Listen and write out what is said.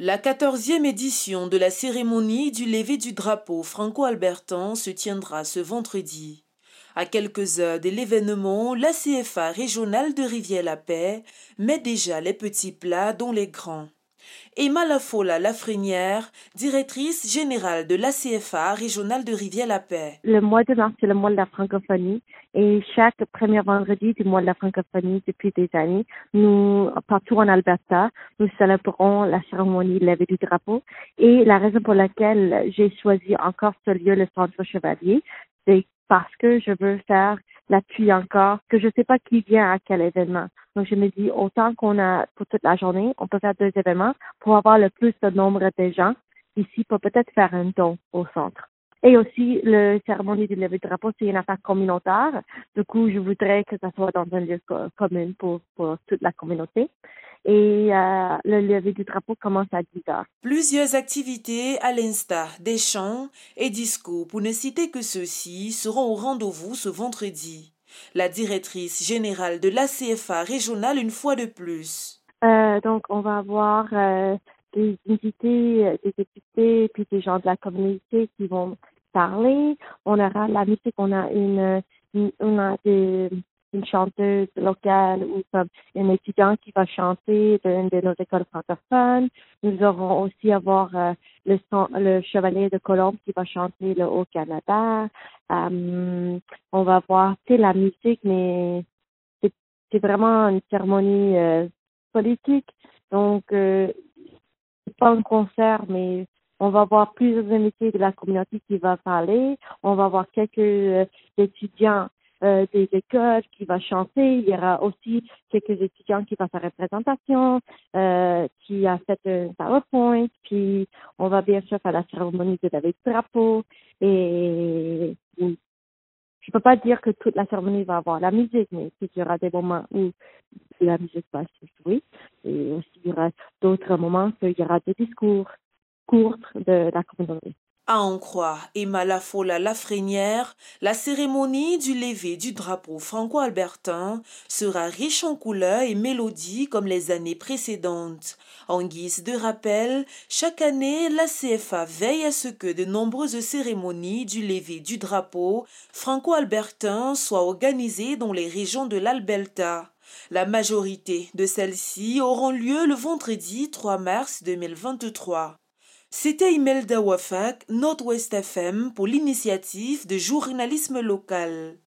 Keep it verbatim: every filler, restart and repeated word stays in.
La quatorzième édition de la cérémonie du lever du drapeau franco-albertain se tiendra ce vendredi. À quelques heures de l'événement, la C F A régionale de Rivière-la-Paix met déjà les petits plats dont les grands. Emma Lafola Lafrenière, directrice générale de l'A C F A régionale de Rivière-la-Paix. Le mois de mars, c'est le mois de la francophonie et chaque premier vendredi du mois de la francophonie depuis des années, nous, partout en Alberta, nous célébrons la cérémonie de levée du drapeau et la raison pour laquelle j'ai choisi encore ce lieu, le Centre Chevalier, c'est parce que je veux faire l'appui encore, que je ne sais pas qui vient à quel événement. Donc, je me dis, autant qu'on a pour toute la journée, on peut faire deux événements pour avoir le plus de nombre de gens ici pour peut-être faire un don au centre. Et aussi, la cérémonie du lever du drapeau, c'est une affaire communautaire. Du coup, je voudrais que ça soit dans un lieu co- commun pour, pour toute la communauté. Et euh, le lever du drapeau commence à dix heures. Plusieurs activités à l'instar des chants et discours, pour ne citer que ceux-ci, seront au rendez-vous ce vendredi. La directrice générale de l'A C F A régionale une fois de plus. Euh, donc, on va avoir euh, des invités, euh, des députés, puis des gens de la communauté qui vont parler. On aura la musique, on a une, une, on a des, une chanteuse locale ou comme un étudiant qui va chanter d'une de nos écoles francophones. Nous aurons aussi avoir euh, le, son- le Chevalier de Colombe qui va chanter le Haut-Canada. Euh, on va voir, tu sais, la musique, mais c'est, c'est vraiment une cérémonie euh, politique. Donc, euh, c'est pas un concert, mais on va avoir plusieurs invités de la communauté qui va parler. On va avoir quelques euh, étudiants euh, des écoles qui vont chanter. Il y aura aussi quelques étudiants qui vont faire représentation, euh, qui a fait un PowerPoint. Puis, on va bien sûr faire la cérémonie de lever le drapeau. Et je peux pas dire que toute la cérémonie va avoir la musique, mais il y aura des moments où la musique va se jouer. Et aussi, il y aura d'autres moments qu'il y aura des discours courts de la communauté. À en croire Emma Lafola Lafrenière, la cérémonie du lever du drapeau franco-albertain sera riche en couleurs et mélodies comme les années précédentes. En guise de rappel, chaque année, la C F A veille à ce que de nombreuses cérémonies du lever du drapeau franco-albertain soient organisées dans les régions de l'Alberta. La majorité de celles-ci auront lieu le vendredi trois mars deux mille vingt-trois. C'était Imelda Wafak, Nord-Ouest F M, pour l'initiative de journalisme local.